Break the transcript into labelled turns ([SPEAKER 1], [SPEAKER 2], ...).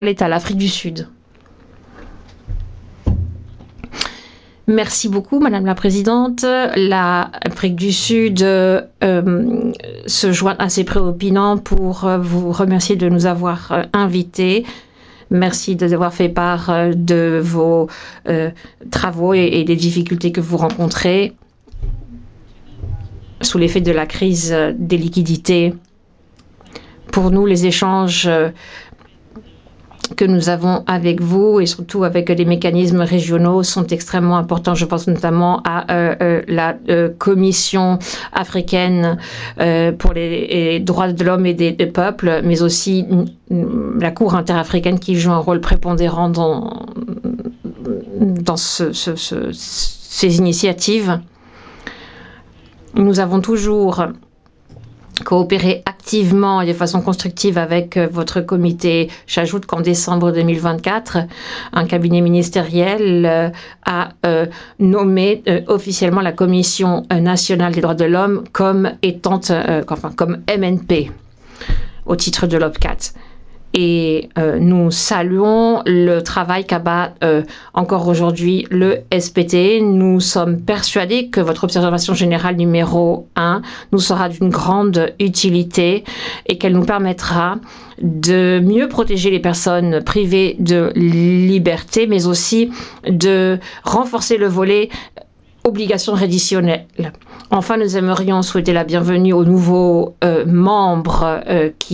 [SPEAKER 1] est à l'Afrique du Sud. Merci beaucoup, Madame la Présidente. L'Afrique du Sud se joint à ses préopinants pour vous remercier de nous avoir invités. Merci d'avoir fait part de vos travaux et des difficultés que vous rencontrez sous l'effet de la crise des liquidités. Pour nous, les échanges que nous avons avec vous et surtout avec les mécanismes régionaux sont extrêmement importants. Je pense notamment à la Commission africaine pour les droits de l'homme et des peuples, mais aussi la Cour interafricaine qui joue un rôle prépondérant dans ces initiatives. Nous avons toujours coopérer activement et de façon constructive avec votre comité. J'ajoute qu'en décembre 2024, un cabinet ministériel a nommé officiellement la Commission nationale des droits de l'homme comme comme MNP au titre de l'OPCAT. Et nous saluons le travail qu'abat encore aujourd'hui le SPT. Nous sommes persuadés que votre observation générale numéro 1 nous sera d'une grande utilité et qu'elle nous permettra de mieux protéger les personnes privées de liberté, mais aussi de renforcer le volet obligations réditionnelles. Enfin, nous aimerions souhaiter la bienvenue aux nouveaux membres qui